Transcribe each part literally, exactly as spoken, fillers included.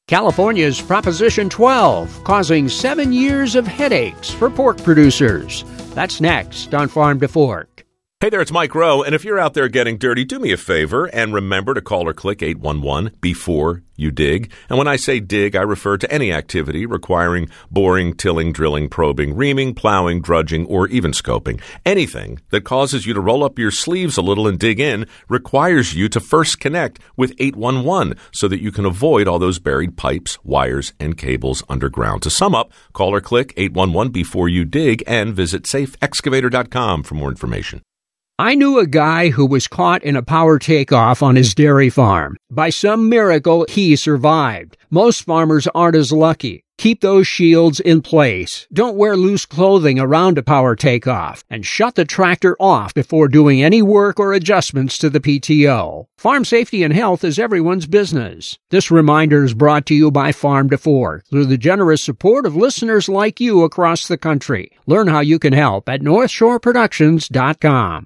California's Proposition twelve, causing seven years of headaches for pork producers. That's next on Farm to Fork. Hey there, it's Mike Rowe, and if you're out there getting dirty, do me a favor and remember to call or click eight one one before you dig. And when I say dig, I refer to any activity requiring boring, tilling, drilling, probing, reaming, plowing, drudging, or even scoping. Anything that causes you to roll up your sleeves a little and dig in requires you to first connect with eight one one so that you can avoid all those buried pipes, wires, and cables underground. To sum up, call or click eight one one before you dig and visit safe excavator dot com for more information. I knew a guy who was caught in a power takeoff on his dairy farm. By some miracle, he survived. Most farmers aren't as lucky. Keep those shields in place. Don't wear loose clothing around a power takeoff. And shut the tractor off before doing any work or adjustments to the P T O. Farm safety and health is everyone's business. This reminder is brought to you by Farm to Fork through the generous support of listeners like you across the country. Learn how you can help at north shore productions dot com.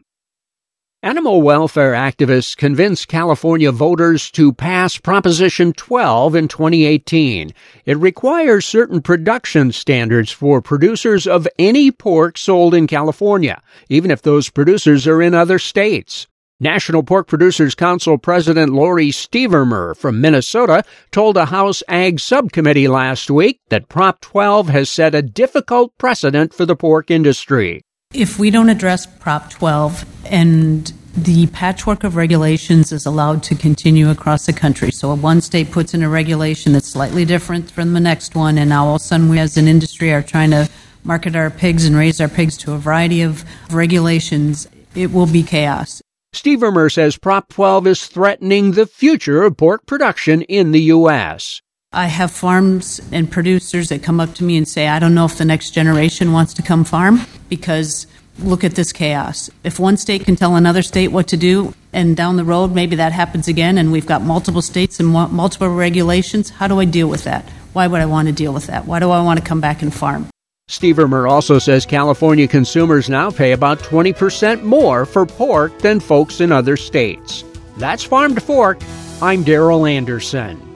Animal welfare activists convinced California voters to pass Proposition twelve in twenty eighteen. It requires certain production standards for producers of any pork sold in California, even if those producers are in other states. National Pork Producers Council President Lori Stevermer from Minnesota told a House Ag Subcommittee last week that Prop twelve has set a difficult precedent for the pork industry. If we don't address Prop twelve and the patchwork of regulations is allowed to continue across the country, so one state puts in a regulation that's slightly different from the next one, and now all of a sudden we as an industry are trying to market our pigs and raise our pigs to a variety of regulations, it will be chaos. Stevermer says Prop twelve is threatening the future of pork production in the U S I have farms and producers that come up to me and say, I don't know if the next generation wants to come farm because look at this chaos. If one state can tell another state what to do and down the road maybe that happens again and we've got multiple states and multiple regulations, how do I deal with that? Why would I want to deal with that? Why do I want to come back and farm? Stevermer also says California consumers now pay about twenty percent more for pork than folks in other states. That's Farm to Fork. I'm Darrell Anderson.